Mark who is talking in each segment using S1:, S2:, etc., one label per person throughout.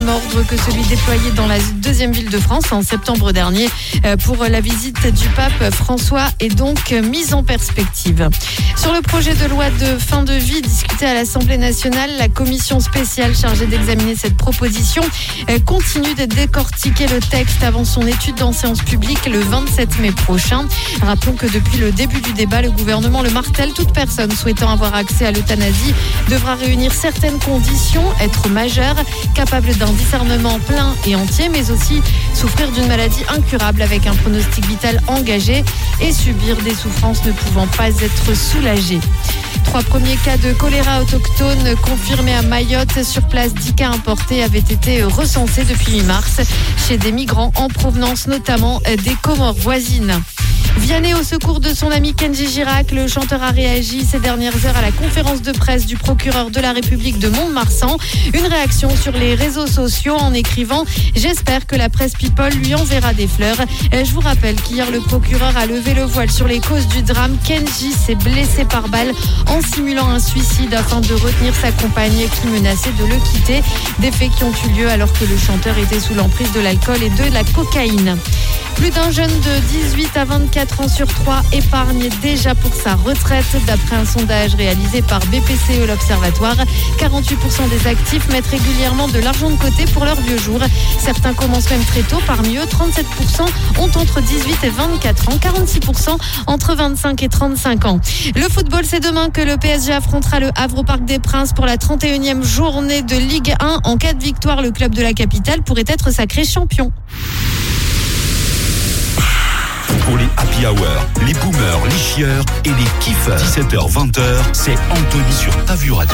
S1: même ordre que celui déployé dans la deuxième ville de France en septembre dernier pour la visite du pape François est donc mise en perspective. Sur le projet de loi de fin de vie discuté à l'Assemblée nationale, la commission spéciale chargée d'examiner cette proposition continue de décortiquer le texte avant son étude en séance publique le 27 mai prochain. Rappelons que depuis le début du débat, le gouvernement le martèle, toute personne souhaitant avoir accès à l'euthanasie devra réunir certaines conditions, être majeure, capable d'un discernement plein et entier, mais aussi souffrir d'une maladie incurable avec un pronostic vital engagé et subir des souffrances ne pouvant pas être soulagées. 3 premiers cas de choléra autochtone confirmés à Mayotte. Sur place, 10 cas importés avaient été recensés depuis mi-mars chez des migrants en provenance notamment des Comores voisines. Vianney au secours de son ami Kenji Girac, le chanteur a réagi ces dernières heures à la conférence de presse du procureur de la République de Mont-de-Marsan. Une réaction sur les réseaux sociaux en écrivant « J'espère que la presse People lui enverra des fleurs ». Je vous rappelle qu'hier le procureur a levé le voile sur les causes du drame. Kenji s'est blessé par balle en simulant un suicide afin de retenir sa compagne qui menaçait de le quitter. Des faits qui ont eu lieu alors que le chanteur était sous l'emprise de l'alcool et de la cocaïne. Plus d'un jeune de 18 à 24 ans sur 3 épargne déjà pour sa retraite. D'après un sondage réalisé par BPCE l'Observatoire, 48% des actifs mettent régulièrement de l'argent de côté pour leur vieux jour. Certains commencent même très tôt. Parmi eux, 37% ont entre 18 et 24 ans, 46% entre 25 et 35 ans. Le football, c'est demain que le PSG affrontera le Havre au Parc des Princes pour la 31e journée de Ligue 1. En cas de victoire, le club de la capitale pourrait être sacré champion.
S2: Pour les happy hour, les boomers, les chieurs et les kiffeurs. 17h-20h, c'est Anthony sur Ta Vue Radio.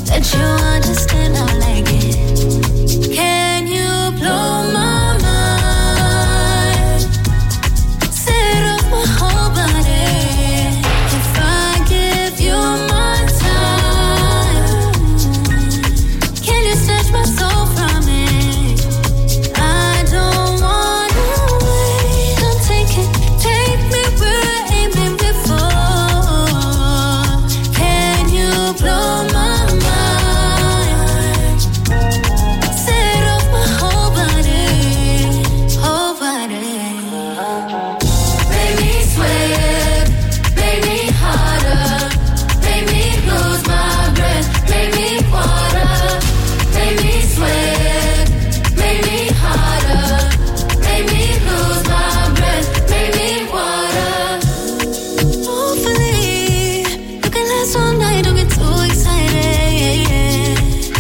S3: that you understand I like it. Can you blow my mind? Set off my whole body. If I give you my time, can you snatch my soul from it? I don't wanna wait. Don't take it, take me where I ain't been before. Can you blow my mind? Set off my whole body, whole body. Make me sweat, make me harder, make me lose my breath, make me water, make me sweat, make me harder, make me lose my breath, make me water. Hopefully, you can last all night, don't get too excited.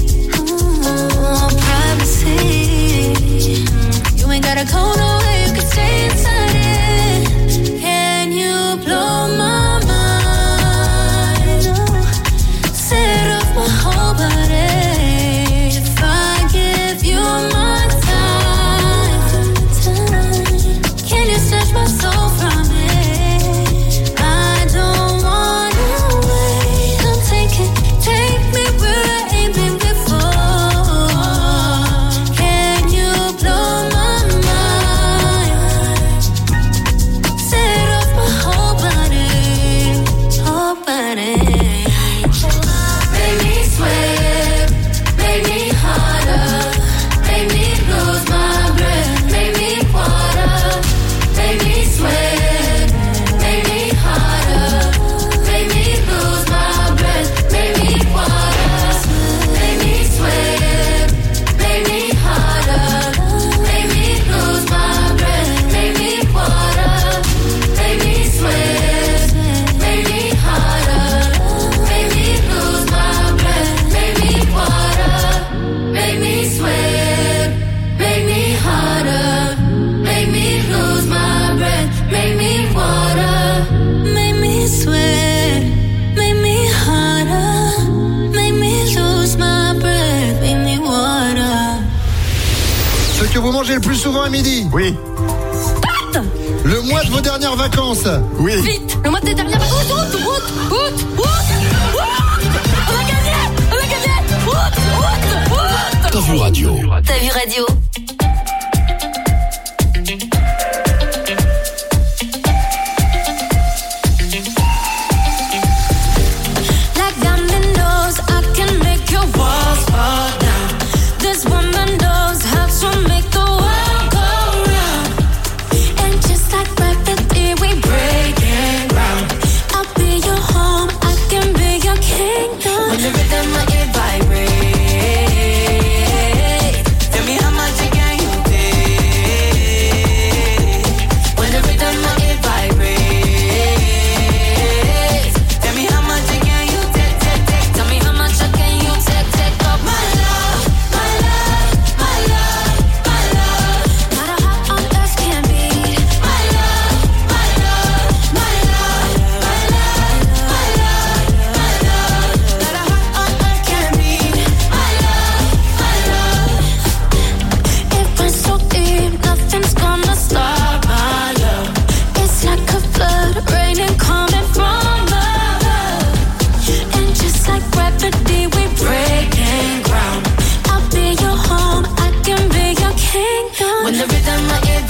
S3: Privacy, you ain't gotta go nowhere, you can stay inside it. Can you blow my mind? Set off my whole body. If I give you my time, can you snatch my soul from it? I don't wanna wait. Don't take it, take me where I ain't been before. Can you blow my mind? Set off my whole body, whole body. Make me sweat, make me harder, make me lose my breath, make me water, make me sweat, make me harder, make me lose my breath, make me water, make me sweat, make me harder, make me lose my breath, make me water, make me sweat, make me harder, make me lose my breath, make me water, make me sweat, make me harder, make me lose my breath, make me water, make me sweat, make me harder, make me lose my breath, make me water.
S4: Ce que vous mangez le plus souvent à midi.
S5: Oui.
S4: Le mois de vos dernières vacances.
S5: Oui.
S1: Vite, le mois de dernière vacances. Août. On a gagné. Août.
S2: T'as vu radio.
S3: T'as vu radio? Like dominoes, I can make your walls fall down. This woman knows how to make the world go round. And just like gravity, we breaking ground. I'll be your home, I can be your kingdom. When the rhythm of it vibrates, tell me how much again you take. When the rhythm of it vibrates, tell me how much again you take. Tell me how much again you take up my love, my love, my love, my love. Not a heart on earth can beat my love, my love, my love, my love, my love, my love. Not a heart on earth can beat my love, my love. It runs so deep, nothing's gonna stop my love. It's like a flood, raining coming from above. And just like gravity, we breaking ground. I'll be your home, I can be your kingdom. When the rhythm of it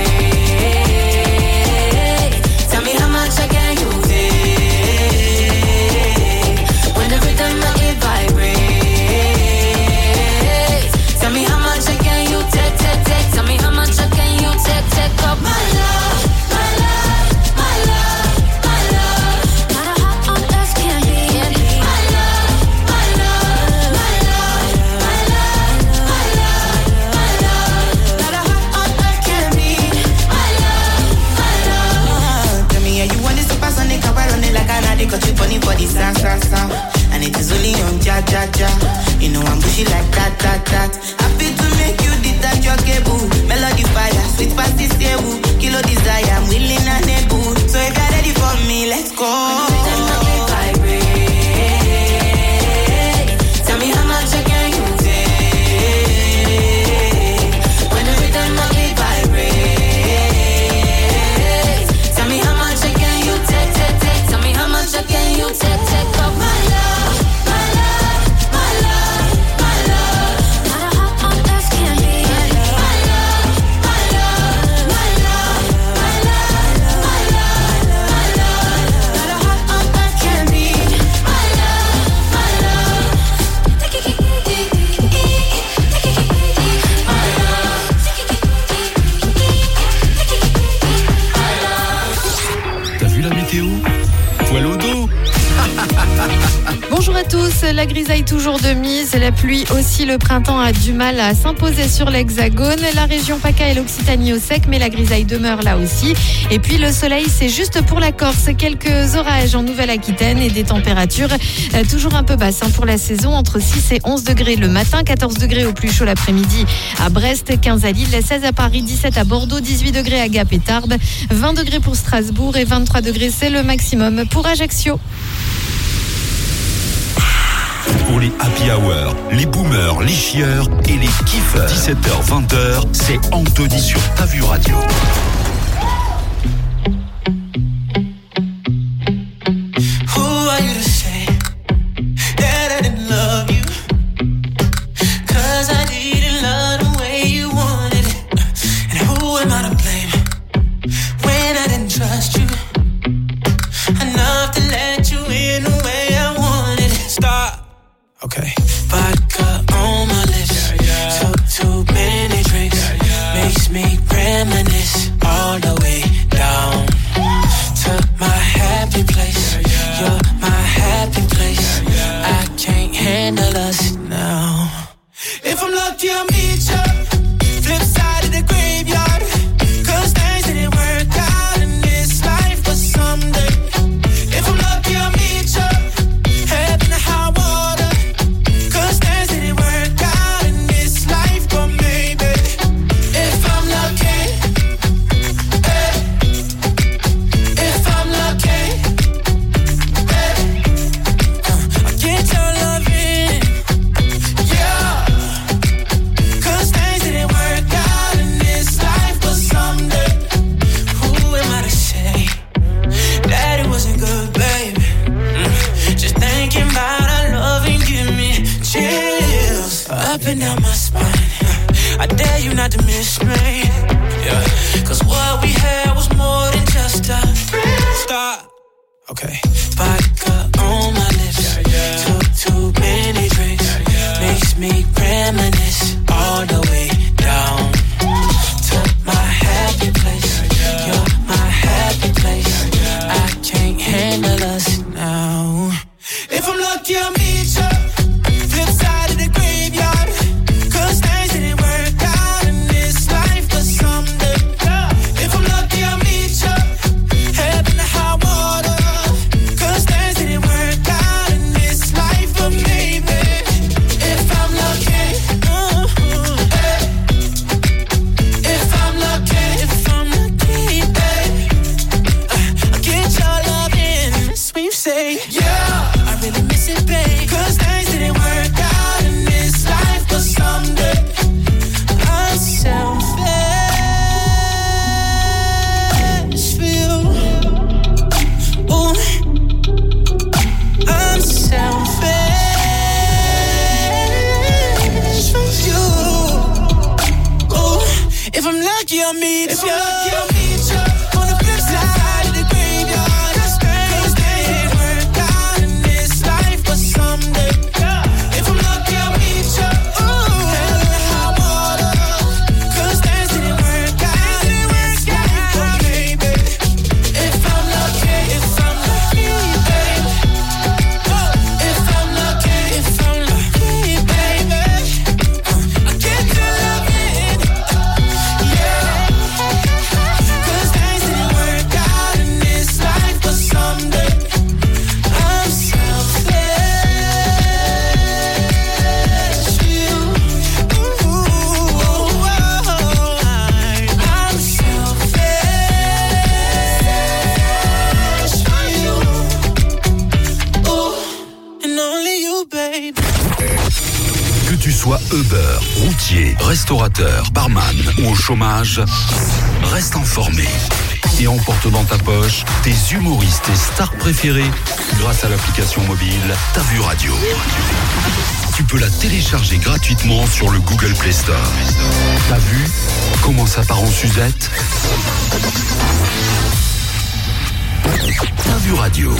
S3: vibrates, tell me how much again you take. When the rhythm of it vibrates, tell me how much again you take. Tell me how much again you take up my love, my love, my love, my love. Not a heart on earth can beat my love, my love, my love, my love, my love, my love. Not a heart on earth can beat my love, my love.
S6: Tell me how you want this supersonic, I run it like an addict, got you funny for the sound. And it is only on ja. You know I'm bushy like that. Happy to make you detach your cable. Melody fire, sweet past this table. Kilo desire, I'm willing and able. So if you're ready for me, let's go.
S1: la grisaille toujours de mise. La pluie aussi, le printemps a du mal à s'imposer sur l'Hexagone. La région PACA et l'Occitanie au sec, mais la grisaille demeure là aussi. Et puis le soleil, c'est juste pour la Corse. Quelques orages en Nouvelle-Aquitaine et des températures toujours un peu basses pour la saison. Entre 6 et 11 degrés le matin, 14 degrés au plus chaud l'après-midi à Brest, 15 à Lille, 16 à Paris, 17 à Bordeaux, 18 degrés à Gap et Tarbes, 20 degrés pour Strasbourg et 23 degrés, c'est le maximum pour Ajaccio.
S2: Pour les happy hour, les boomers, les chieurs et les kiffeurs. 17h-20h, c'est Anthony sur Ta Vue Radio.
S5: Okay. Vodka on my lips. Too many drinks. Makes me reminisce all the way down to my happy place. You're my happy place. I can't handle us now. If I'm lucky, I'll meet you. Flip side of the graveyard. 'Cause things didn't work out in this life, but someday. If I'm lucky, I'll meet you. Heaven and high water. Up and down my spine. I dare you not to miss me. Yeah. 'Cause what we had was more than just a stop. Okay. Vodka on my lips. Too many drinks. Makes me reminisce all the way down to my happy place. You're my happy place. I can't handle us now. If I'm lucky, I'll meet you. Flip side of the graveyard. 'Cause things didn't work out in this life, but someday. If I'm lucky, I'll meet you. Heaven and high water. 'Cause things didn't work out in this life, but maybe. If I'm lucky, if I'm lucky, I'll get your love in. That's when you say, yeah, I really miss it, babe. 'Cause things didn't work out in this life, but someday I'm selfish for you. Ooh, I'm selfish for you. Ooh, if I'm lucky, I'll meet you. On the flip side of the graveyard. 'Cause things didn't work out in this life, but someday. If I'm lucky, I'll meet you. Hell in the high water. 'Cause things didn't work out in this life, but maybe. If I'm lucky, babe. If I'm lucky, baby. I'll get your love in. Yeah. 'Cause things didn't work out in this life, but someday I'm selfish for you. Ooh, I'm selfish for you. Ooh, and only you, babe.
S2: Que tu sois Uber, routier, restaurateur, barman ou au chômage, reste informé. Et emporte dans ta poche tes humoristes et stars préférés grâce à l'application mobile Ta Vue Radio. Tu peux la télécharger gratuitement sur le Google Play Store. T'as vu comment ça part en Suzette? Ta Vue Radio.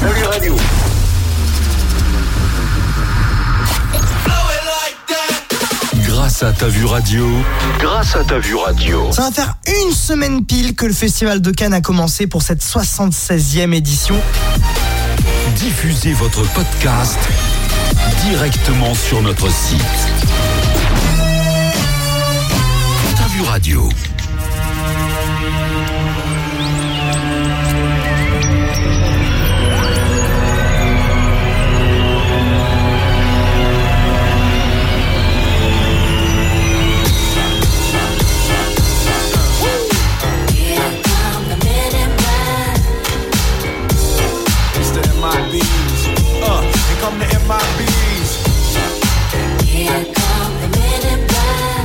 S2: Grâce à Ta Vue Radio.
S7: Ça va faire une semaine pile que le Festival de Cannes a commencé pour cette 76e édition.
S2: Diffusez votre podcast directement sur notre site. T'as vu radio.
S8: Come to MIBs.
S3: Here come the men in black.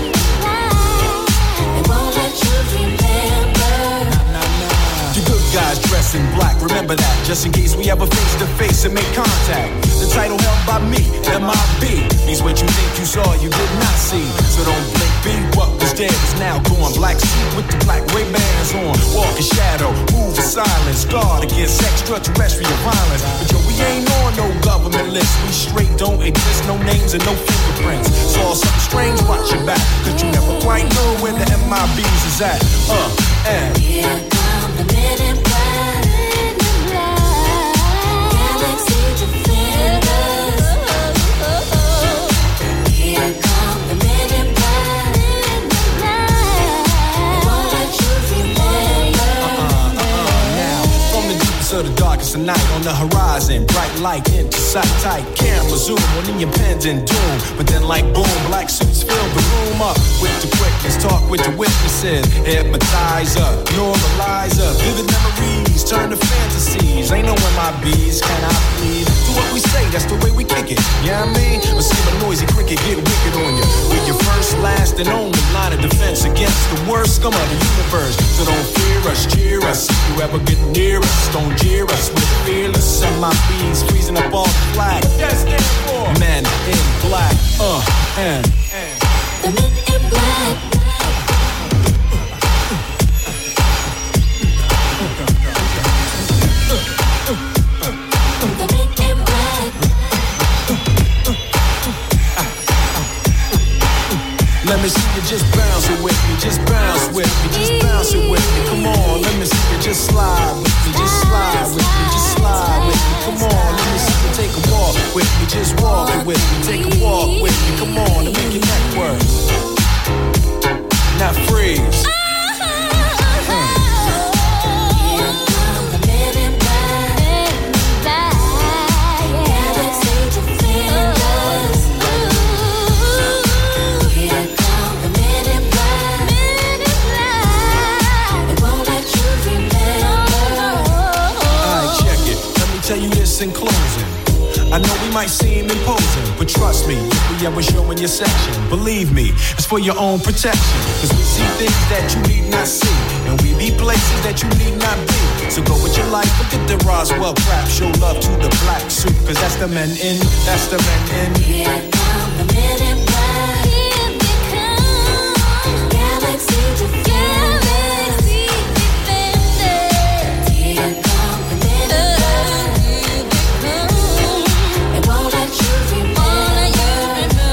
S3: They won't let you remember.
S8: You good guys dressed in black, remember that. Just in case we ever face to face and make contact. The title held by me, MIB, means what you think you saw, you did not see. So don't blink, be what was dead is now gone. Black suit with the black Ray-Bans on. Walk in shadow, move in silence. Guard against extraterrestrial violence. But yo, we ain't on no government list. We straight don't exist, no names and no fingerprints. Saw something strange, watch your back. Cause you never quite know where the MIBs is at. And
S3: here come the men in black. Galaxy defenders. Here come the men in black. They won't let you remember.
S8: Now, from the deepest of the darkest of night, on the horizon, bright light into sight, tight camera zoom on the impending doom. But then like boom, black suits fill the room up with the quickness, talk with the witnesses, hypnotizer, normalizer, vivid memories turn to fantasies. Ain't no MIBs, can I please? Do what we say, that's the way we kick it. Yeah, I mean, or see a noisy cricket get wicked on you. With your first, last, and only line of defense against the worst scum of the universe. So don't fear us, cheer us. If you ever get near us, don't jeer us. We're fearless. MIBs freezing up all the flag. That stand for men in black. And
S3: the men in black.
S8: let me see you just bounce it with me, just bounce with me, just bounce it with me. Come on, let me see you just slide with me, just slide with me, just slide with me. Come on, let me see you take a walk with me, just walk it with me, take a walk with me. Come on, and make your neck work. Now freeze. Tell you this in closing. I know we might seem imposing, but trust me, if we ever show in your section, believe me, it's for your own protection. Cause we see things that you need not see, and we be places that you need not be. So go with your life, forget the Roswell crap. Show love to the black suit, cause that's the men in, that's the men in.
S3: Here come the men in black. Here they come. Galaxy to galaxy defenders. Here come the men in black. They won't let you remember.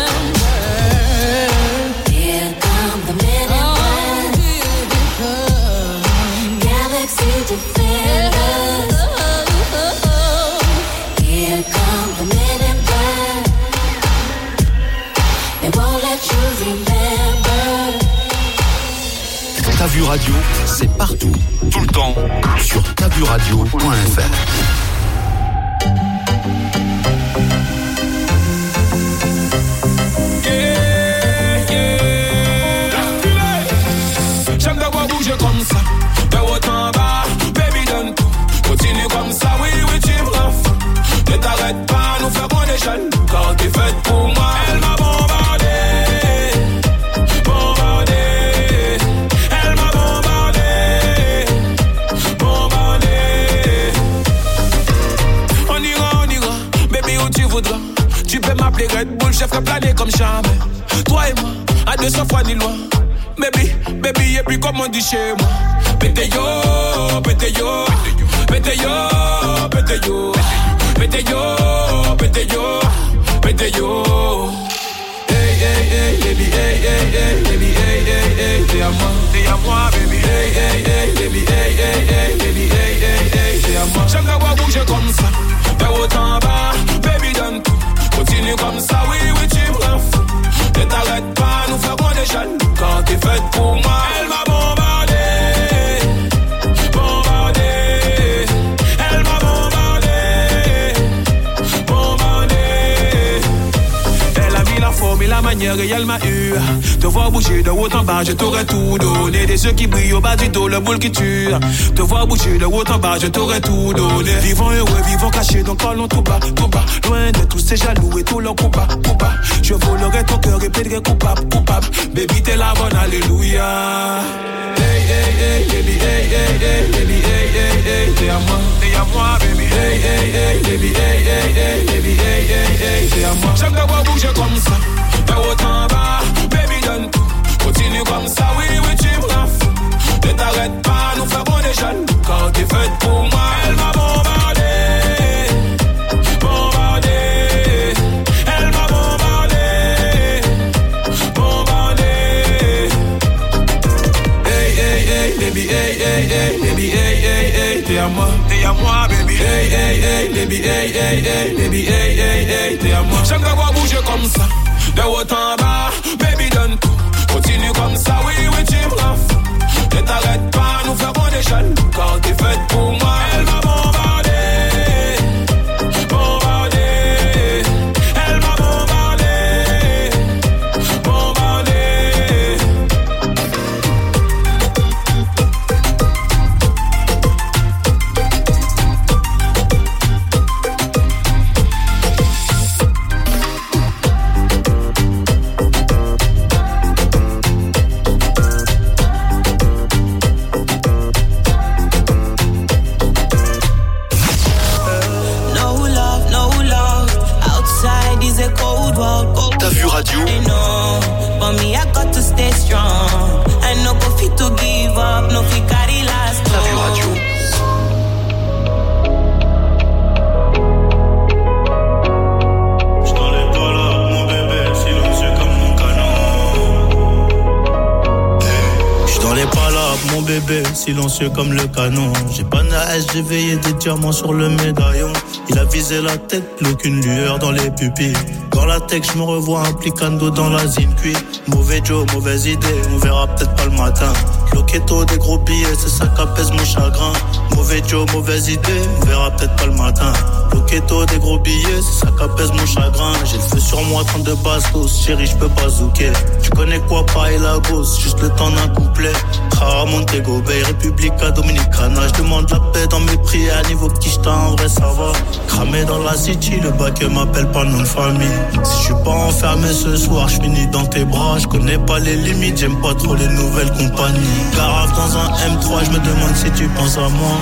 S3: Here come the men in black. Galaxy defenders. Here come the men in black. They won't let you remember.
S2: T'as vu radio, c'est partout, tout le temps, sur t'asvuradio.fr.
S5: J'aime de voir bouger comme ça, de haut en bas, baby donne tout. Continue comme ça, oui, oui, tu me rends fou. Ne t'arrête pas, nous ferons des jaloux. Quand t'es faite pour moi, elle m'a bombardé. Bombardé. Elle m'a bombardé. Bombardé. On ira, baby, où tu voudras. Tu peux m'appeler Red Bull, chef plané comme jamais. Toi et moi, à 200 fois ni loin. Baby, et puis comme on dit chez moi. Pété yo, pété yo, pété yo, pété yo, pété yo, pété yo, pété yo. Hey, hey, hey, baby, hey, hey, hey, baby, hey, hey, hey, t'es à moi, baby, hey, hey, hey, baby, hey, hey, hey, baby, hey, hey, hey, t'es à moi. J'aime la voir bouger comme ça, de haut en bas, baby donne tout. Continue comme ça, oui, tu me rends fou. Ne t'arrête pas, nous ferons des jaloux. Quand t'es faite pour moi, elle m'a bombardé. Elle m'a bombardé. Elle a mis la forme et la manière et elle m'a eu. Te voir bouger de haut en bas, je t'aurais tout donné. Des yeux qui brillent au bas du dos, le boule qui tue. Te voir bouger de haut en bas, je t'aurais tout donné. Vivons heureux, vivons cachés, donc parlons tout bas, tout bas. Loin de tous ces jaloux et tout leur coup bas, coup bas. Je volerai ton cœur et plaiderai coupable, coupable. Baby, t'es la bonne, alléluia. Hey, hey, hey, baby, hey, hey, hey, baby, hey, hey, hey. T'es à moi, baby. Hey, hey, hey, baby, hey, hey, hey, baby, hey, hey, hey. T'es à moi. J'aime te voir bouger comme ça, de haut en bas. Baby, donne tout. Continue comme ça, oui, tu me rends fou. Ne t'arrête pas, nous ferons des jaloux. Quand t'es faite pour moi, elle m'a bombardé. Bombardé. Elle m'a bombardé. Bombardé. Hey, hey, hey, baby, hey, hey, hey, baby, hey, hey, hey. T'es à moi, baby. Hey, hey, hey, baby, hey, hey, hey, baby, hey, hey, hey. T'es à moi. J'aime te voir bouger comme ça, de haut en bas. Baby, donne tout. Continue comme ça, oui, tu me rends fou. Ne t'arrête pas, nous ferons des jaloux. Quand t'es faite pour moi, elle m'a bombardé. Bombardé. Elle m'a bombardé. Bombardé.
S2: T'as vu radio?
S6: But me, I got to stay strong. I no go fit to give up, no fit carry last.
S2: T'as vu radio?
S9: Mon bébé, silencieux comme le canon. J'ai pas naïs, j'ai veillé des diamants sur le médaillon. Il a visé la tête, plus aucune lueur dans les pupilles. Dans la tech, je me revois implicando dans la zincuit. Mauvais Joe, mauvaise idée, on verra peut-être pas le matin. Loquetto, des gros billets, c'est ça qu'apaise mon chagrin. Mauvais Joe, mauvaise idée, on verra peut-être pas le matin. Loquetto, des gros billets, c'est ça qu'apaise mon chagrin. J'ai le feu sur moi, 32 bastos, chérie, je peux pas zouker. Tu connais quoi, pas et la gosse, juste le temps d'un couplet. Montego Bay, Republica Dominicana. Je demande la paix dans mes prières. Niveau petit j't'ai en vrai ça va. Cramé dans la city, le bac m'appelle pas nom de famille. Si je suis pas enfermé ce soir, je finis dans tes bras. Je connais pas les limites, j'aime pas trop les nouvelles compagnies. Garave dans un M3, je me demande si tu penses à moi.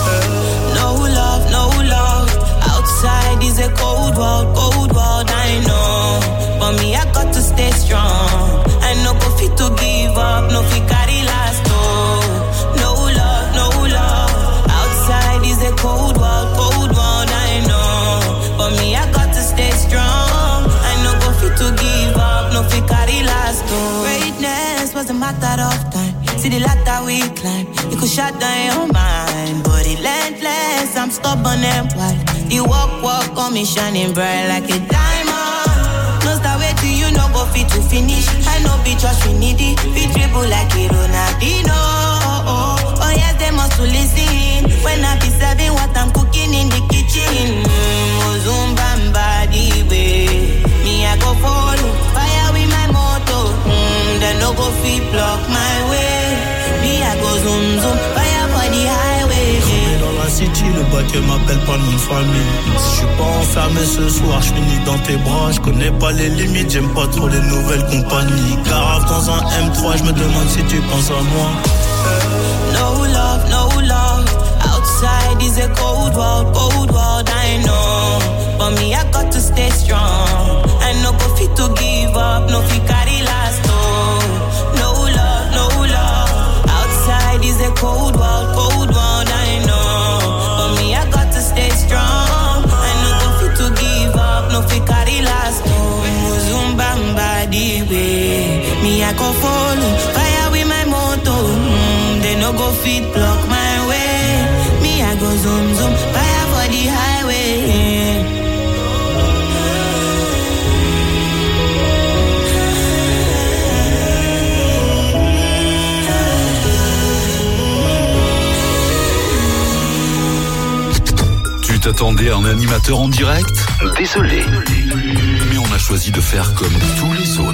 S6: No love, no love. Outside is a cold world, I know. But me, I got to stay strong. I no go fit to give up, no fit carry last. No love, no love. Outside is a cold world, I know. But me, I got to stay strong. I no go fit to give up, no fit carry last. Greatness was a matter of time. See the ladder we climb, it could shut down your mind. But relentless, I'm stubborn and wild. The walk on me shining bright like a diamond. No start wait till you no go fit to finish. I know be just we need it. We dribble like a Ronaldinho. Oh yes, they must to listen. When I be serving what I'm cooking in the kitchen. Ozumbamba the way. Me I go follow. Fire with my motor. They no go fit block my way. Me I go zoom, fire for the highway.
S9: Dans la city, le bac m'appelle pas nom de famille. Si je suis pas enfermé ce soir, je finis dans tes bras. Je connais pas les limites, j'aime pas trop les nouvelles compagnies. Garave dans un M3, je me demande si tu penses à moi.
S6: No love, no love. Outside is a cold world, I know. But me, I got to stay strong. I no go fit to give up, no fit carry last. No love, no love. Outside is a cold world, I know. But me, I got to stay strong. I no go fit to give up, no fit carry last. Zumbamba the way. Me, I go follow. Fire with my motor. They no go fit block my way. Me, I go zoom, fire for the highway.
S2: attendez un animateur en direct? Désolé. Mais on a choisi de faire comme tous les autres.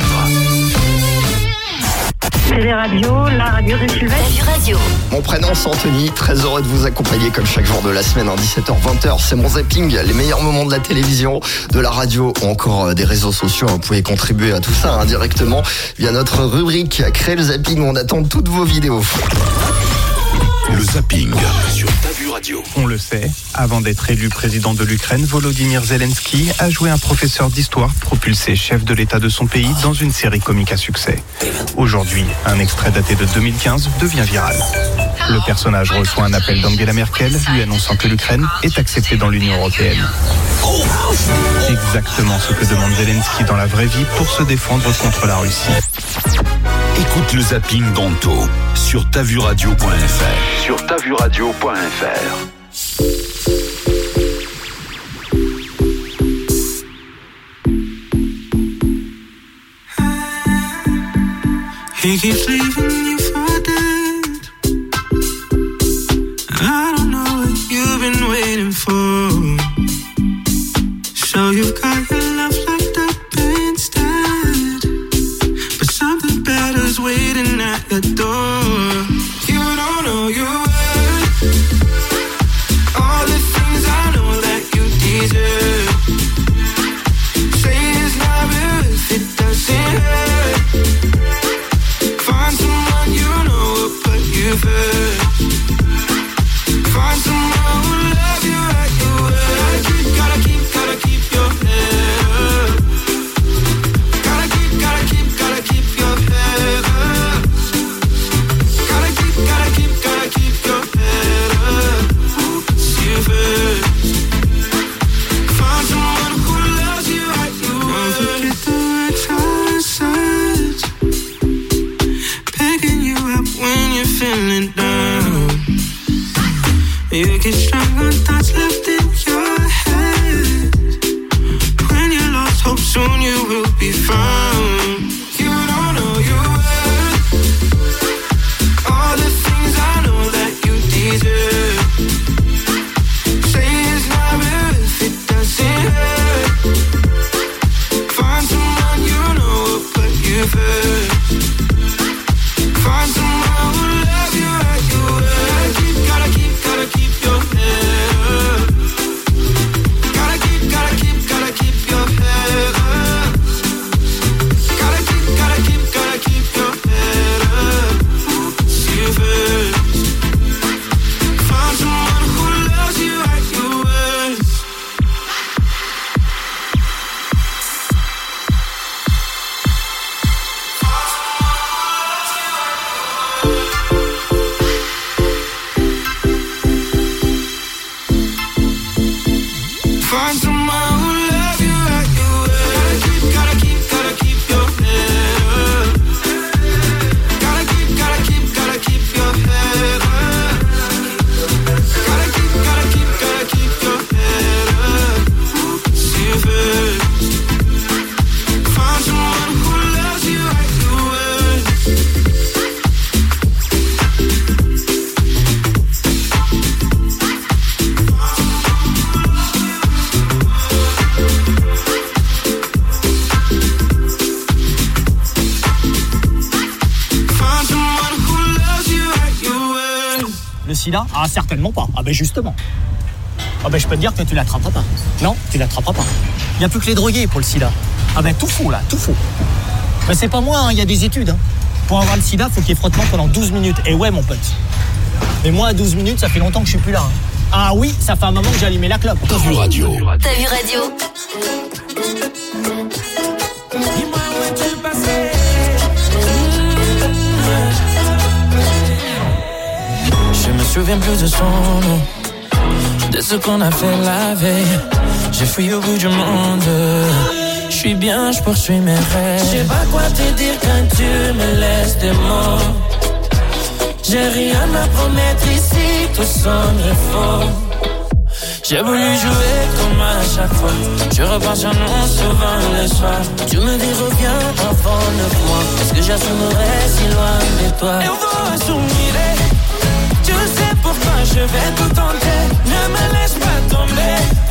S10: Télé Radio, la radio de Sylvestre.
S11: Télé Radio.
S12: Mon prénom c'est Anthony, très heureux de vous accompagner comme chaque jour de la semaine, 17h-20h. C'est mon zapping, les meilleurs moments de la télévision, de la radio ou encore des réseaux sociaux. Vous pouvez contribuer à tout ça indirectement via notre rubrique Créer le zapping où on attend toutes vos vidéos.
S2: Le zapping sur Ta Vue Radio.
S13: On le sait, avant d'être élu président de l'Ukraine, Volodymyr Zelensky a joué un professeur d'histoire propulsé chef de l'État de son pays dans une série comique à succès. Aujourd'hui, un extrait daté de 2015 devient viral. Le personnage reçoit un appel d'Angela Merkel lui annonçant que l'Ukraine est acceptée dans l'Union européenne. Exactement ce que demande Zelensky dans la vraie vie pour se défendre contre la Russie.
S2: Écoute le zapping d'Anto sur tavuradio.fr. Sur tavuradio.fr.
S5: He keeps leaving you for dead. I don't know what you've been waiting for. So you've got your love locked up instead, but something better's waiting at your door. You don't know your worth, all the things I know that you deserve. Say it's not real if it doesn't hurt. Find someone you know will put you first. Find someone who love you at your worst. Gotta keep your head up. Gotta keep your head up. Gotta keep your head up. You first. Find someone who loves you at your worst. Don't forget the words I said. Picking you up when you're feeling down. You get stronger, thoughts left in your head. When you lost hope, soon you will be found. You don't know your worth, all the things I know that you deserve. Say it's not real if it doesn't hurt. Find someone you know will put you first. Find someone who love you at your worst. Gotta keep your head up. Gotta keep your head up. Gotta keep your head up. You first. Find someone who loves you at your worst. Find someone who love you at your worst. Gotta keep your head up. Gotta keep your head up. Gotta keep your head up. See first. Find someone who loves you at your worst.
S14: Le sida? Ah, certainement pas. Ah ben justement. Ah ben je peux te dire que tu l'attraperas pas. Non, tu l'attraperas pas. Il n'y a plus que les drogués pour le sida. Ah ben tout faux là, tout faux. Mais c'est pas moi, il y a des études. Pour avoir le sida, faut qu'il y ait frottement pendant 12 minutes. Et ouais mon pote. Mais moi à 12 minutes, ça fait longtemps que je suis plus là. Ah oui, ça fait un moment que j'ai allumé la clope.
S2: Ta Vue Radio.
S11: Ta Vue Radio.
S5: Je me souviens plus de son nom, de ce qu'on a fait la veille. J'ai fui au bout du monde. Je suis bien, je poursuis mes rêves. Je sais pas quoi te dire quand tu me laisses des mots. J'ai rien à promettre ici, tout sonne faux. J'ai voulu jouer comme à chaque fois. Je repense à nous souvent le soir. Tu me dis reviens avant 9 mois. Est-ce que j'assumerai si loin de toi? Et on va assumer. Tu sais pourquoi je vais tout tenter. Ne me laisse pas tomber.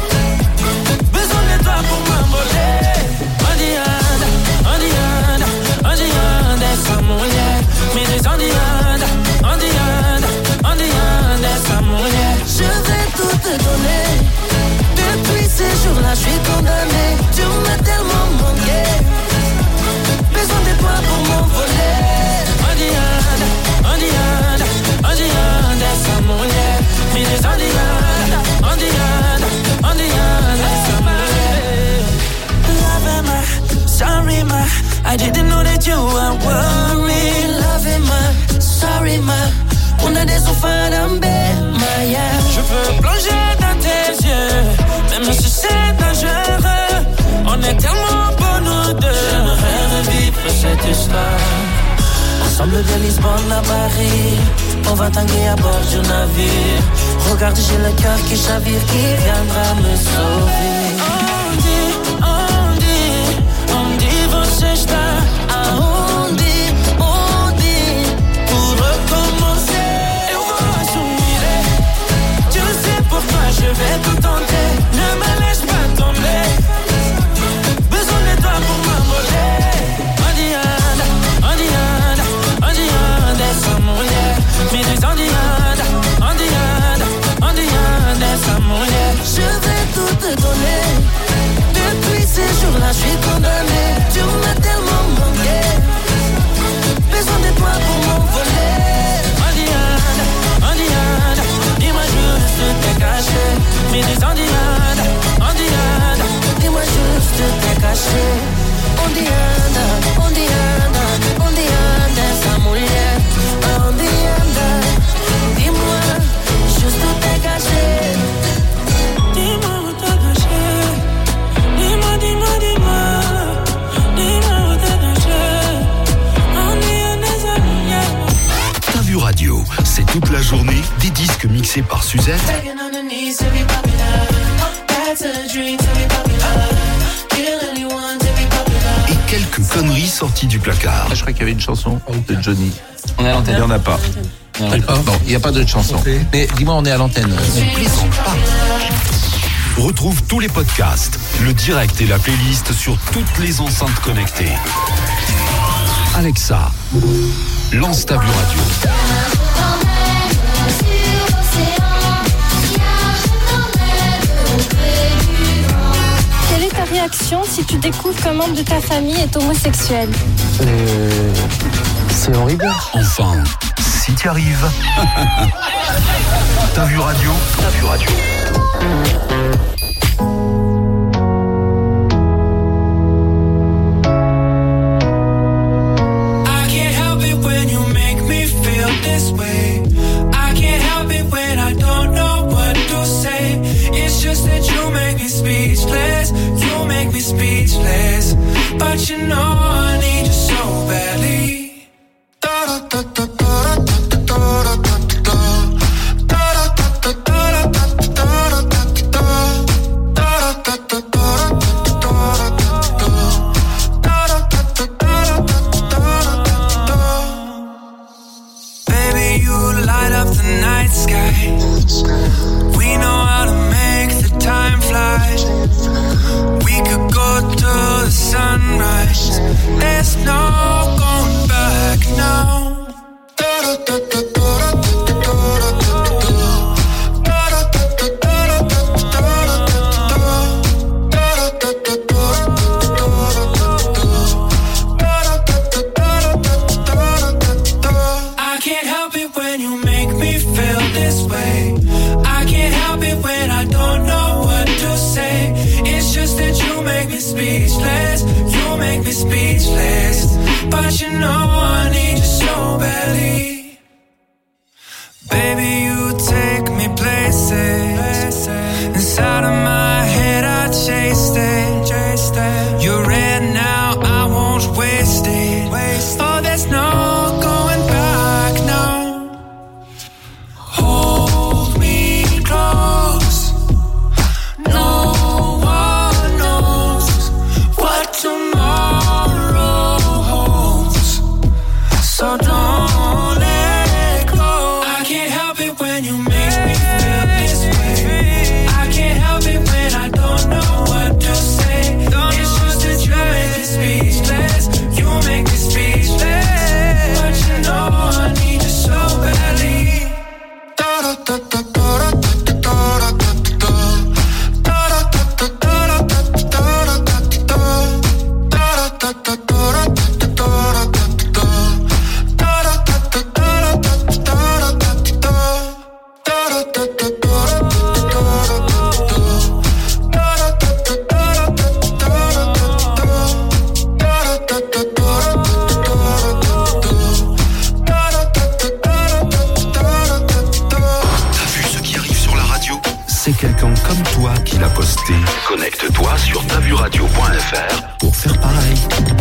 S5: toi pour m'envoler. Indiana, Indiana, Indiana, essa mulher me diz Indiana, Indiana, Indiana, essa mulher.
S6: Je vais tout te donner. Depuis ces jours-là, je suis condamné. Tu m'as tellement manqué. Besoin de toi pour m'envoler.
S5: Indiana, Indiana, Indiana, essa mulher me diz Indiana, Indiana, Indiana, essa mulher.
S6: Love ma, sorry ma, I didn't know that you were worried. Love ma, sorry ma, on a des enfants Maya.
S5: Je veux plonger dans tes yeux, même si c'est dangereux. On est tellement bons nous deux.
S6: J'aimerais revivre cette histoire. Ensemble de Lisbonne à Paris, on va tanguer à bord du navire. Regarde, j'ai le cœur qui chavire, qui viendra me sauver.
S5: On dit, você está
S6: aonde,
S5: pour recommencer. Eu vou assumir. Tu sais pourquoi je vais tout tenter. Ne me laisse pas tomber. Besoin de toi pour m'envoler. Indiana, Indiana, Indiana, essa mulher me diz Indiana, Indiana, Indiana, essa mulher.
S6: Je vais tout te donner. Depuis ces jours-là, je suis condamné. Tu m'as tellement manqué. Besoin de toi pour m'envoler.
S5: Indiana, Indiana, dis-moi juste t'es caché. Me diz Indiana, Indiana,
S6: dis-moi juste t'es caché. Indiana, Indiana, Indiana, essa mulher. Indiana, dis-moi juste t'es caché.
S5: Dis-moi où t'es caché. Dis-moi, dis-moi, dis-moi. Dis-moi où t'es caché. Indiana, essa mulher.
S2: T'as vu radio, c'est toute la journée des disques mixés par Suzette et quelques conneries sorties du placard.
S11: Je crois qu'il y avait une chanson de Johnny.
S15: On est à l'antenne.
S11: Il n'y en a pas.
S15: Non,
S11: il n'y a pas d'autre chanson. Mais dis-moi, on est à l'antenne.
S2: On plaisante pas. Retrouve tous les podcasts, le direct et la playlist sur toutes les enceintes connectées. Alexa, lance ta Vue Radio.
S16: Quelle est ta réaction si tu découvres qu'un membre de ta famille est homosexuel?
S12: C'est horrible.
S2: Enfin, si t'y arrives. T'as vu radio? T'as vu radio.
S5: I can't help it when you make me feel this way. I can't help it when I don't know what to say. It's just that you make me speechless. You make me speechless. But you know I need you so badly. Baby, you light up the night sky. We know how to make the time fly. We could go to the sunrise. There's no going back now. I can't help it when you make me feel this way. I can't help it when I don't know what to say. It's just that you make me speechless. You make me speechless. But you know I need you so badly. Baby, you take me places. Inside of my head I chased it. You're red now, I won't waste it. Oh, there's no going back now. Hold me close. No one knows what tomorrow holds. So don't
S2: tester? Connecte-toi sur tavuradio.fr pour faire pareil.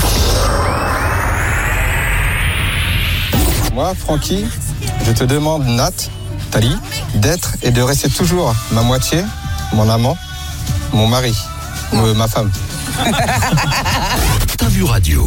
S15: Moi, Francky, je te demande, Nat, Tali, d'être et de rester toujours ma moitié, mon amant, mon mari, ma femme.
S2: T'as vu radio.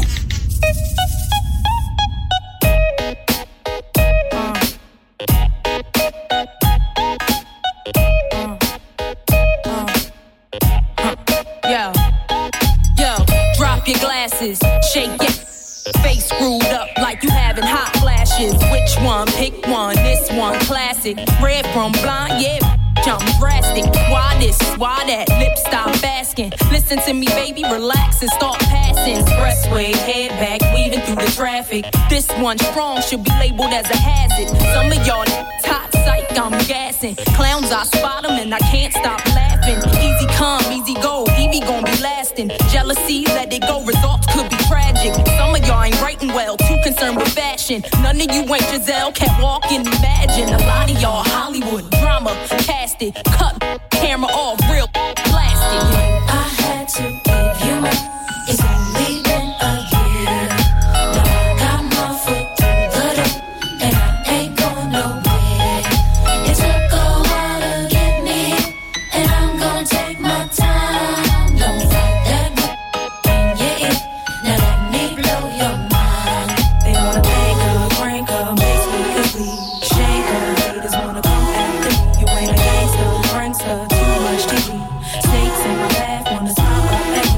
S17: Yo, drop your glasses, shake it. Face screwed up like you having hot flashes. Which one? Pick one. This one classic. Red from blind, yeah. Jump drastic. Why this? Why that? Lip stop asking. Listen to me, baby. Relax and start passing. Expressway, head back, weaving through the traffic. This one strong should be labeled as a hazard. Some of y'all hot psych, I'm gassing. Clowns, I spot them and I can't stop laughing. Easy come, easy go. Evie gon' be lasting. Jealousy, let it go. Results could be tragic. Some of y'all ain't writing well, too concerned with fashion. None of you ain't Giselle, can't walk and imagine. A lot of y'all Hollywood drama, cast it, cut, camera off, real plastic.
S3: I had to give you up. It's only been a year. Now I got my foot through the door, and I ain't going nowhere. It took a while to get me, and I'm gonna take my time. Don't fight that when you're in. Now let me blow your mind.
S17: They wanna make her, crank her, make me complete. Shake her, haters wanna come after me. You ain't a gangster, prankster, too much TV. Snakes in my path, wanna smile up at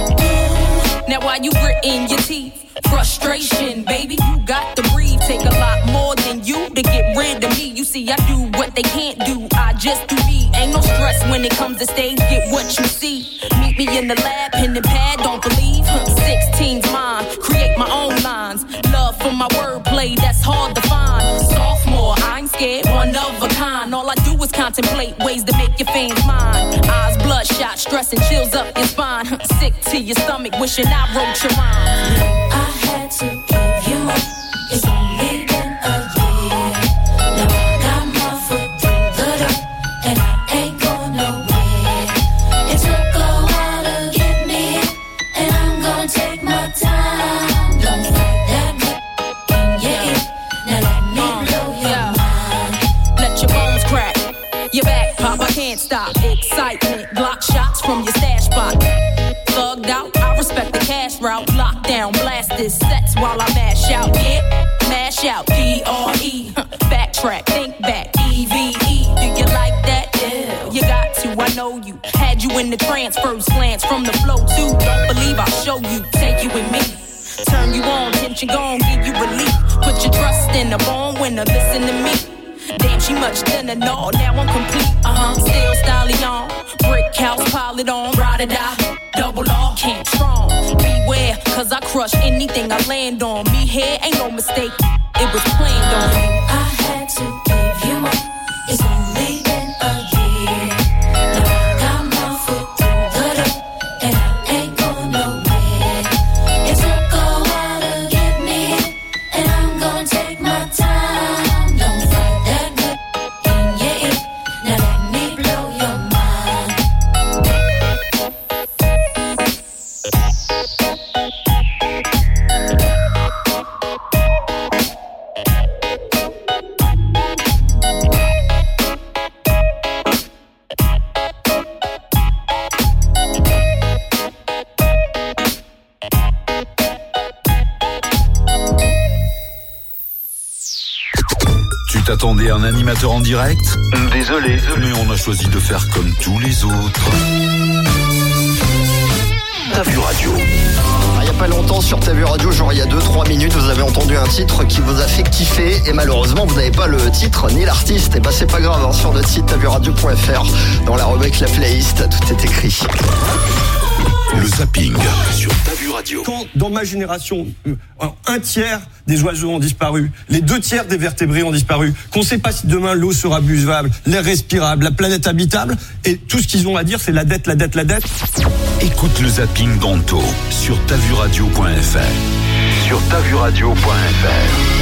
S17: me. Now why you gritting your teeth? Frustration, baby, you got to breathe. Take a lot more than you to get rid of me. You see, I do what they can't do. I just do me. Ain't no stress when it comes to stage. Get what you see. Meet me in the lab, pen and pad. Don't believe 16's mine. Create my own lines. Love for my wordplay, that's hard to find. Sophomore, I ain't scared, one of a kind. All I do is contemplate ways to make your fans mine. Eyes bloodshot, stress and chills up your spine. Sick to your stomach, wishing I wrote your rhyme.
S3: I had to give you up. It's only been a year. Now I got my foot through the door, and I ain't going nowhere. It took a while to get me, and I'm gonna take my time. Don't fight that when you're in. Now let me blow your mind.
S17: Let your bones crack, your back pop, I can't stop. Excitement, block shots from your stash spot. Thugged out, I respect the cash route. Lockdown, blast this sets while I mash out. Yeah, mash out, D-R-E. Backtrack, think back, E-V-E. Do you like that? Yeah, you got to, I know you. Had you in the transfer slants from the flow too. Don't believe I'll show you, take you with me. Turn you on, tension gone, give you relief. Put your trust in a born winner, listen to me. Damn, she much thinner, no, now I'm complete. Still stallion, brick house, pile it on, ride or die, double R, can't strong. Beware, cause I crush anything I land on. Me here ain't no mistake, it was planned on.
S3: I had to give you up. It's only been a year. Now I got my foot through the door, and I ain't going nowhere. It took a while to get me, and I'm gonna take my time. Don't fight that good when you're in. Now let me blow your mind.
S2: Tu t'attendais à un animateur en direct? Désolé, mais on a choisi de faire comme tous les autres. T'as vu radio.
S12: Il n'y a pas longtemps sur T'as vu radio, genre il y a 2-3 minutes, vous avez entendu un titre qui vous a fait kiffer et malheureusement vous n'avez pas le titre ni l'artiste. Et bah c'est pas grave, hein, sur notre site tavuradio.fr, dans la rubrique La Playlist, tout est écrit.
S2: Le zapping sur T'as vu radio.
S18: Quand dans ma génération, un tiers des oiseaux ont disparu, les 2 tiers des vertébrés ont disparu, qu'on ne sait pas si demain l'eau sera buvable, l'air respirable, la planète habitable, et tout ce qu'ils ont à dire c'est la dette, la dette, la dette.
S2: Écoute le zapping d'Anto sur tavuradio.fr. Sur tavuradio.fr.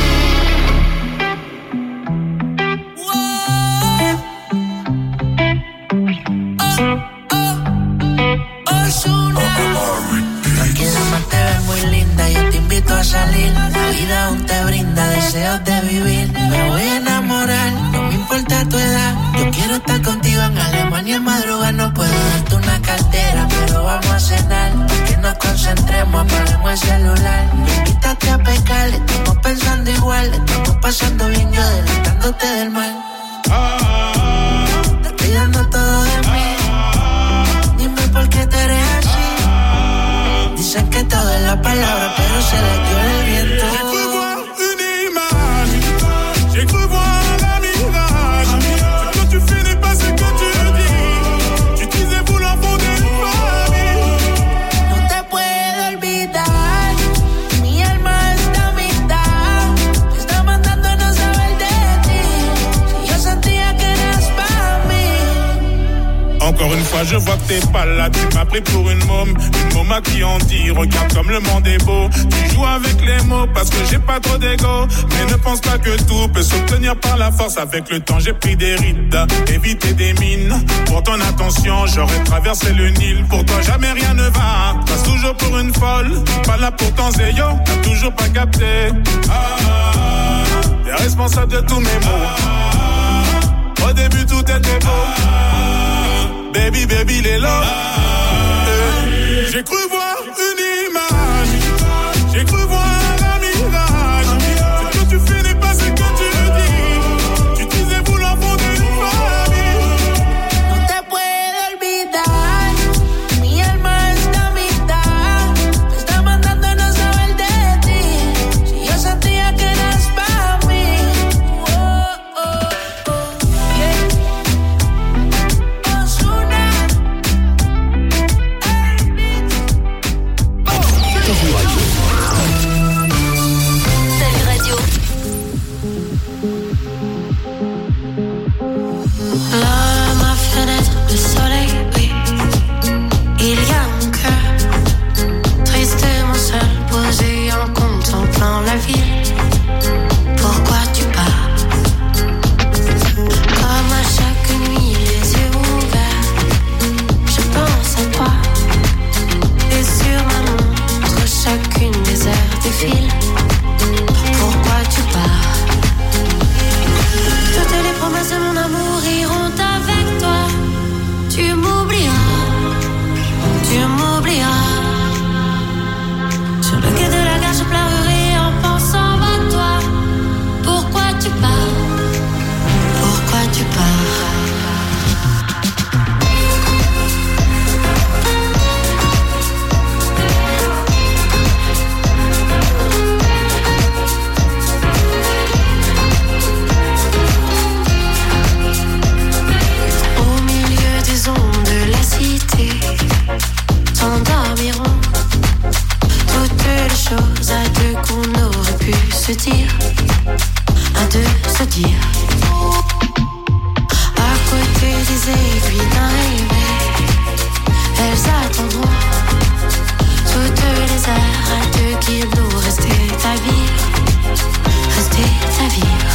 S6: vida aún te brinda deseos de vivir. Me voy a enamorar, no me importa tu edad. Yo quiero estar contigo en Alemania en madrugada. No puedo darte una cartera, pero vamos a cenar. Pa' que nos concentremos, apagamos el celular. Invítate a pescar, estamos pensando igual. Estamos pasando bien, yo delatándote del mal. Te estoy dando todo de mí. Dime por qué te eres así. Dicen que todo es la palabra, pero se la lleva el viento.
S5: J'ai cru voir une image, j'ai cru voir un mirage. Ce que tu fais n'est pas ce que tu dis. Tu disais vouloir fonder une famille.
S6: No te puedo olvidar, mi alma está a mitad. Me está mandando a no saber de ti. Si yo sentía que eras para mí.
S5: Encore une fois, je vois que t'es pas là. Tu m'as pris pour une môme à qui on dit. Regarde comme le monde est beau. Tu joues avec les mots parce que j'ai pas trop d'ego. Mais ne pense pas que tout peut s'obtenir par la force. Avec le temps, j'ai pris des rides, éviter des mines. Pour ton attention, j'aurais traversé le Nil. Pour toi, jamais rien ne va. Passe toujours pour une folle. Pas là pour ton zéyo, t'as toujours pas capté. T'es responsable de tous mes mots. Au début, tout était beau. Baby, baby, les lots. J'ai cru voir une image. J'ai cru voir un mirage. Ce que tu fais n'est pas ce que tu dis. Tu disais vouloir fonder une famille.
S6: No te puedo olvidar. Mi alma está a mitad. Me está mandando a no saber de ti. Si yo sentía que eras para mí. Oh, oh, oh. Yeah. Ozuna.
S3: Salut Radio.
S19: Là, à ma fenêtre, le soleil brille. Il y a mon cœur, tristement seul, posé en contemplant la ville. Pourquoi tu pars? Comme à chaque nuit, les yeux ouverts, je pense à toi. Et sur ma montre, chacune des heures défile. Pourquoi tu pars? Toutes les promesses de mon amour iront avec toi. Tu m'oublieras, tu m'oublieras. Sur le quai de la gare, je pleurerai en pensant à toi. Pourquoi tu pars? Pourquoi tu pars? Au milieu des ondes de la cité s'endormiront toutes les choses à deux qu'on aurait pu se dire, à deux se dire. À côté des aiguilles d'un réveil, elles attendront toutes les heures à deux qu'il nous restait à vivre, rester à vivre.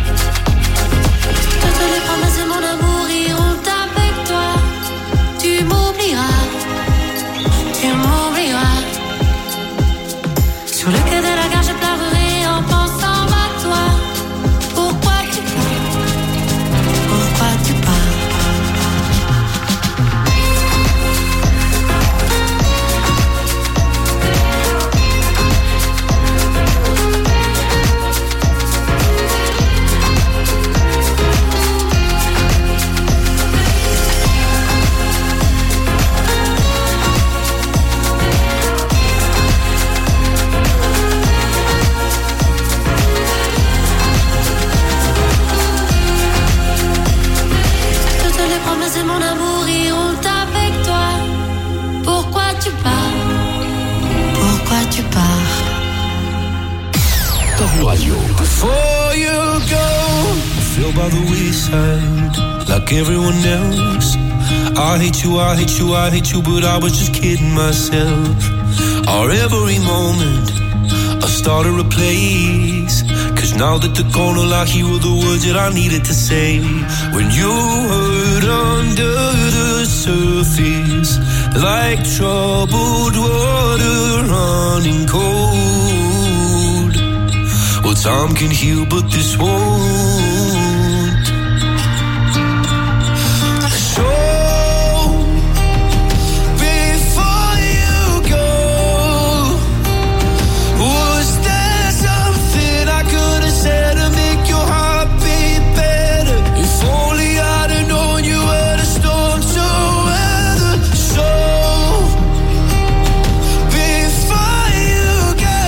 S19: Toutes les promesses de mon amour iront avec toi. Tu m'oublieras, tu m'oublieras. Sur le quai de la gare, je pleurerai en pensant à toi. Pourquoi tu pars? Pourquoi tu pars? Toutes les promesses de mon amour iront avec toi. Pourquoi tu pars? Pourquoi tu pars?
S2: Top Radio.
S20: Before you go, I feel by the wayside, like everyone else. I hate you, I hate you, I hate you, but I was just kidding myself. Our every moment, I started a place. Cause now that the corner lock, here were the words that I needed to say. When you hurt under the surface, like troubled water running cold. Time can heal, but this won't. So before you go, was there something I could have said to make your heart beat better? If only I'd have known you were the storm to weather. So before you go,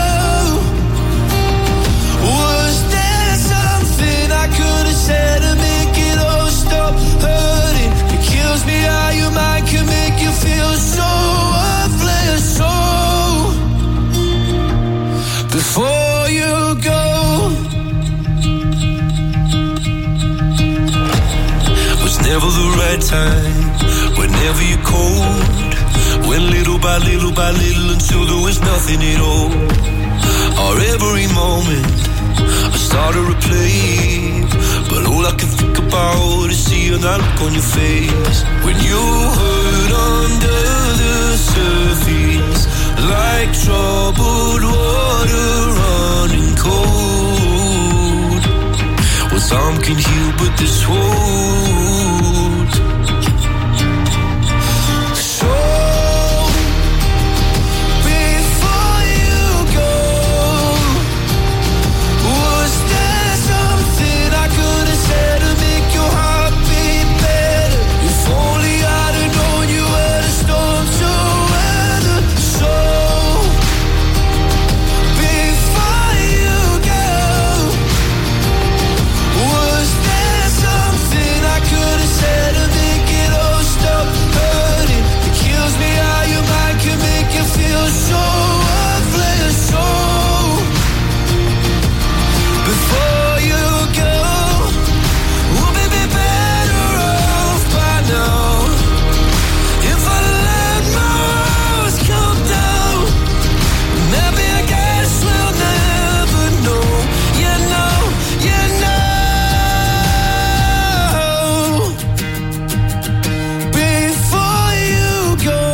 S20: was there something I could have said to make it all stop hurting? It kills me how your mind can make you feel so worthless. So before you go, was never the right time, whenever you're cold. Went little by little by little until there was nothing at all. Or every moment I start to replay, but all I can think about is seeing that look on your face when you hurt under the surface, like troubled water running cold. Well, some can heal, but this won't. So before you go, was there something I could have said to make your heart beat better? If only I'd have known you were the storm to weather. So before you go, was there something I could have said to make it all stop hurting? It kills me how your mind can make you feel so worthless. So before you go, we'll be better off by now. If I let my walls come down, maybe I guess we'll never know. You know, you know. Before you go,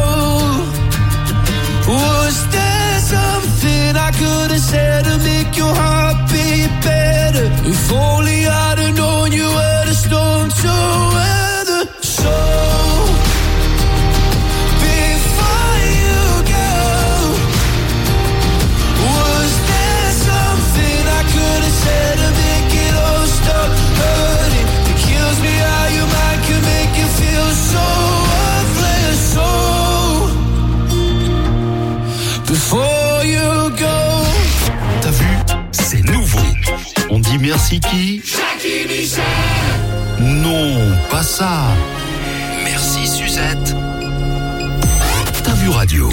S20: was there something I could have said to make your heart beat better? If only I'd have known you were the storm to weather. So before you go, was there something I could have said to make it all stop hurting? It kills me how your mind can make you feel so worthless. So before you go.
S2: T'as vu? C'est nouveau. On dit merci qui? Non, pas ça. Merci Suzette. T'as vu radio?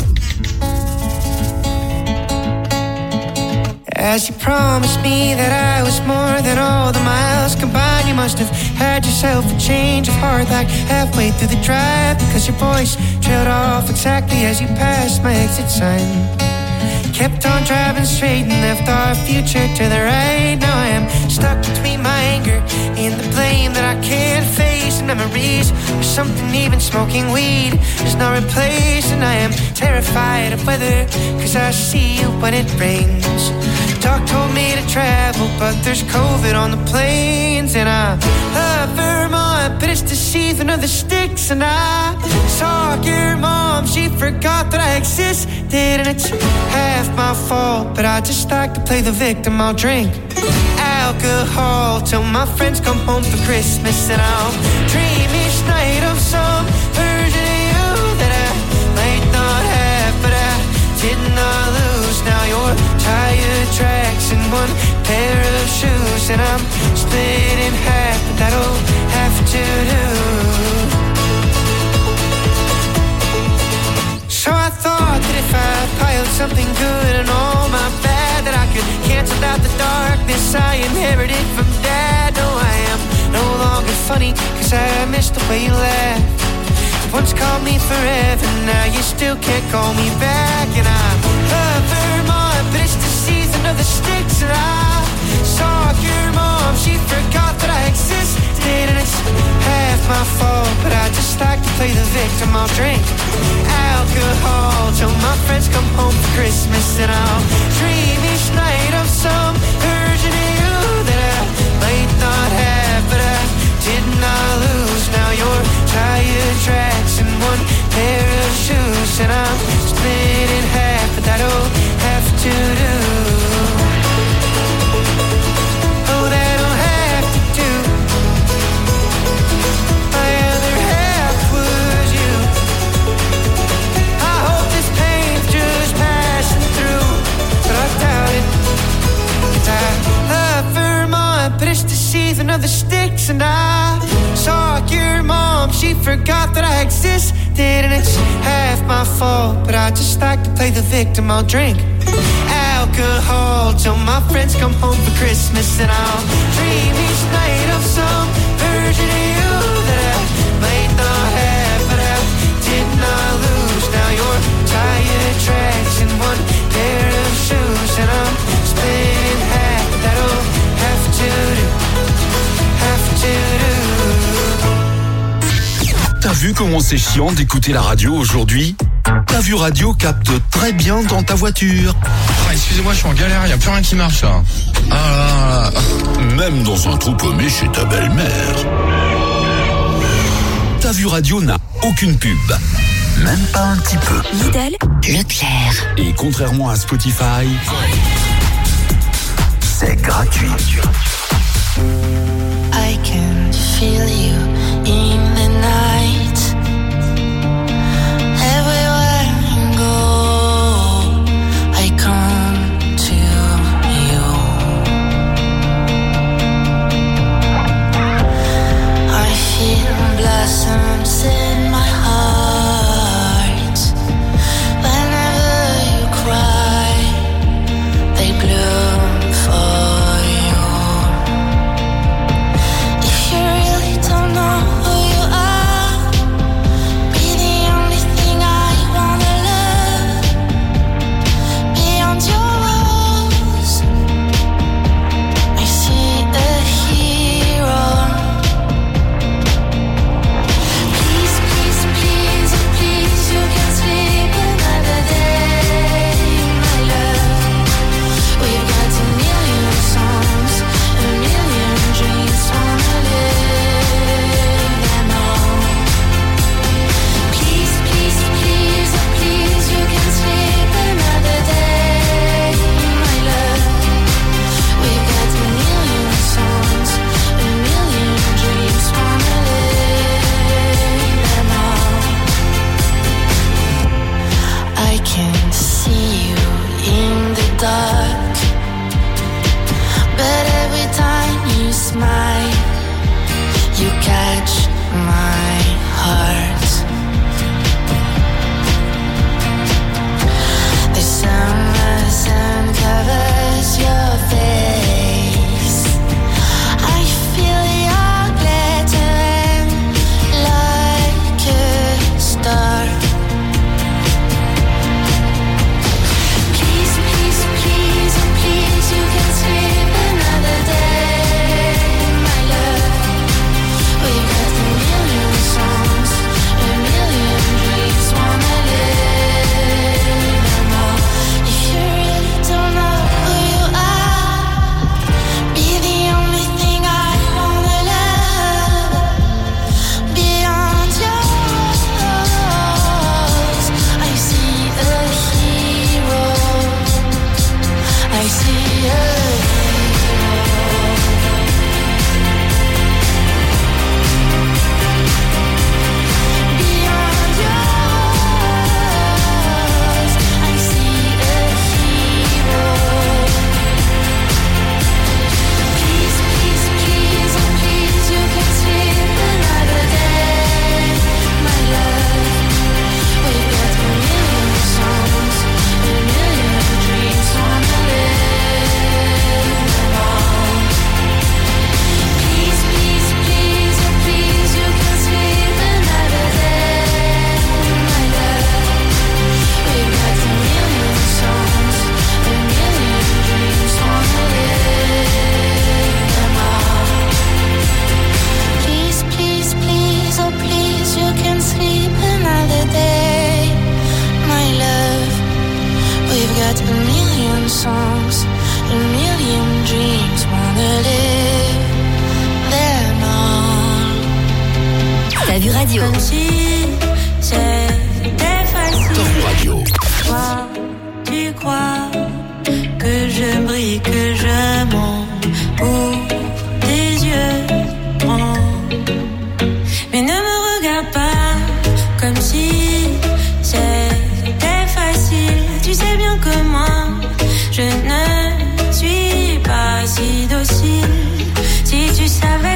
S6: As you promised me that I was more than all the miles combined, you must have had yourself a change of heart like halfway through the drive, because your voice trailed off exactly as you passed my exit sign. Kept on driving straight and left our future to the right. Now I am stuck between my anger and the blame that I can't face, and memories of something even smoking weed is not replaced. And I am terrified of weather, cause I see you when it rains. Doc told me to travel, but there's COVID on the planes. And I love Vermont, but it's the season of the sticks. And I saw your mom, she forgot that I existed. And it's half my fault, but I just like to play the victim. I'll drink alcohol till my friends come home for Christmas. And I'll dream each night of some version of you that I might not have, but I did not lose. Now you're tire tracks and one pair of shoes, and I'm split in half, but that'll have to do. So I thought that if I piled something good and all my bad, that I could cancel out the darkness I inherited from Dad. No, I am no longer funny, cause I missed the way you laughed. You once called me forever, now you still can't call me back. And I love Vermont, but it's the season of the sticks. And I saw your mom, she forgot that I existed. And it's half my fault, but I just like to play the victim. I'll drink alcohol till my friends come home for Christmas. And I'll dream each night of some
S21: of the sticks. And I saw your mom, she forgot that I existed. And it's half my fault, but I just like to play the victim. I'll drink alcohol till my friends come home for Christmas. And I'll dream each night of some version of you that I might not have, but I did not lose. Now you're tire tracks and one pair of shoes, and I'm split in half. That'll have to do, have to do.
S2: T'as vu comment c'est chiant d'écouter la radio aujourd'hui? Ta Vue Radio capte très bien dans ta voiture.
S22: Ah, excusez-moi, je suis en galère, il n'y a plus rien qui marche là. Ah là là.
S2: Même dans un trou paumé chez ta belle-mère. Ta Vue Radio n'a aucune pub. Même pas un petit peu.
S23: Lidl, Leclerc.
S2: Et contrairement à Spotify, c'est gratuit.
S19: I can feel you in the night. Everywhere you go, I come to you. I feel blossoms in my heart. Whenever you cry, they bloom for you. If you really don't know who you are, be the only thing I wanna love. Beyond your walls, I see a hero. Please, please, please, oh please, you can sleep another day, my love. We've got a million songs, a million dreams, wanna live them all. Please, please, please, oh please, you can sleep another day, my love. We've got a million songs, a million dreams, wanna live them all. I can see you in the dark, but every time you smile, you catch my heart. The summer sun covers your face. I feel your glittering like a star. Please, please, please, oh please, you can sleep another day, my love. We've got a million songs, a million dreams, wanna live them all. If you really don't know who you are, be the only thing I wanna love. Beyond your walls, I see a hero. I see a beyond your walls, I see a hero. Please, please, please, oh please, you can sleep another day, my love. We've got a million songs, a million dreams, wanna live them all. Please, please, please, oh please, you can sleep another day, my love. We've got a million songs, a million dreams, wanna live them all. Please, please, please, oh please, you can sleep another day, my love. We've got a million songs, a million dreams, wanna live them all.
S23: Ta Vue Radio.
S19: Comme si c'était facile.
S2: Ta Vue Radio.
S19: Toi, tu crois que je brille, que je monte pour tes yeux grands. Mais ne me regarde pas comme si c'était facile. Tu sais bien que moi, je ne suis pas si docile. Si tu savais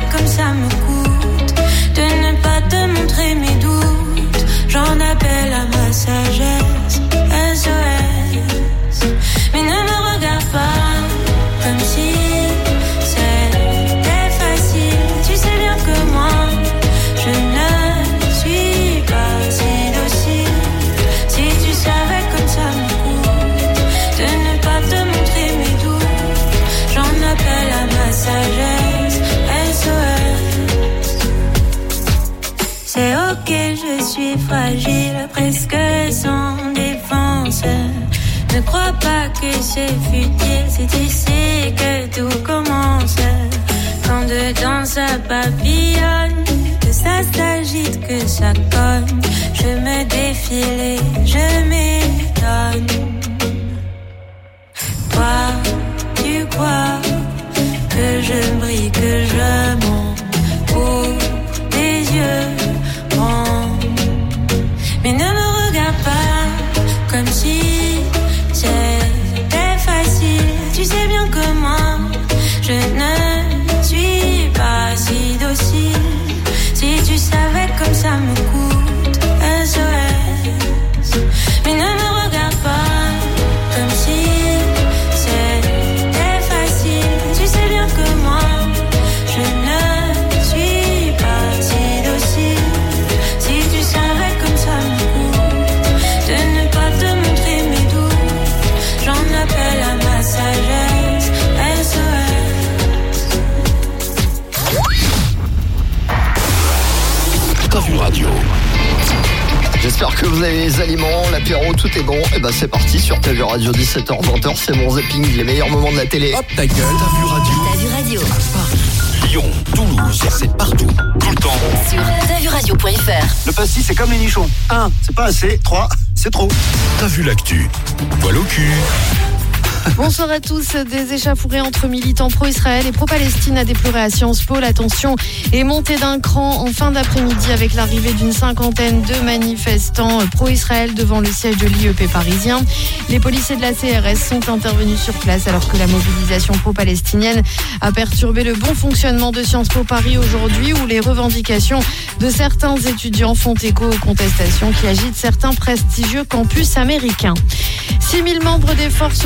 S3: fragile, presque sans défense. Ne crois pas que c'est futile, c'est ici que tout commence. Quand dedans ça papillonne, que ça s'agite, que ça cogne, je me défile et je m'étonne. Toi, tu crois que je brille, que je monte pour tes yeux ronds. Mais ne me regarde pas comme si c'était facile. Tu sais bien que moi, je ne suis pas si docile. Si tu savais comme ça me coûte SOS. Mais ne me regarde pas comme si c'était facile. Tu sais bien que moi, je ne suis pas si docile. Si tu savais comme ça me coûte de ne pas te montrer mes doutes, j'en appelle à ma sagesse SOS.
S2: T'as vu radio.
S12: J'espère que vous avez les aliments, l'apéro, tout est bon. Et ben c'est parti sur T'as vu radio, 17h, 20h, c'est mon zapping, les meilleurs moments de la télé.
S2: Hop, ta gueule. T'as vu radio.
S23: T'as vu radio.
S2: Lyon, Toulouse, c'est partout, tout le temps.
S23: Sur t'asvuradio.fr.
S1: Le pastis, c'est comme les nichons. 1, c'est pas assez. 3, c'est trop.
S2: T'as vu l'actu. Poil au cul.
S4: Bonsoir à tous. Des échauffourées entre militants pro-Israël et pro-Palestine à déplorer à Sciences Po. La tension est montée d'un cran en fin d'après-midi avec l'arrivée d'une cinquantaine de manifestants pro-Israël devant le siège de l'IEP parisien. Les policiers de la CRS sont intervenus sur place alors que la mobilisation pro-palestinienne a perturbé le bon fonctionnement de Sciences Po Paris aujourd'hui, où les revendications de certains étudiants font écho aux contestations qui agitent certains prestigieux campus américains. 6000 membres des forces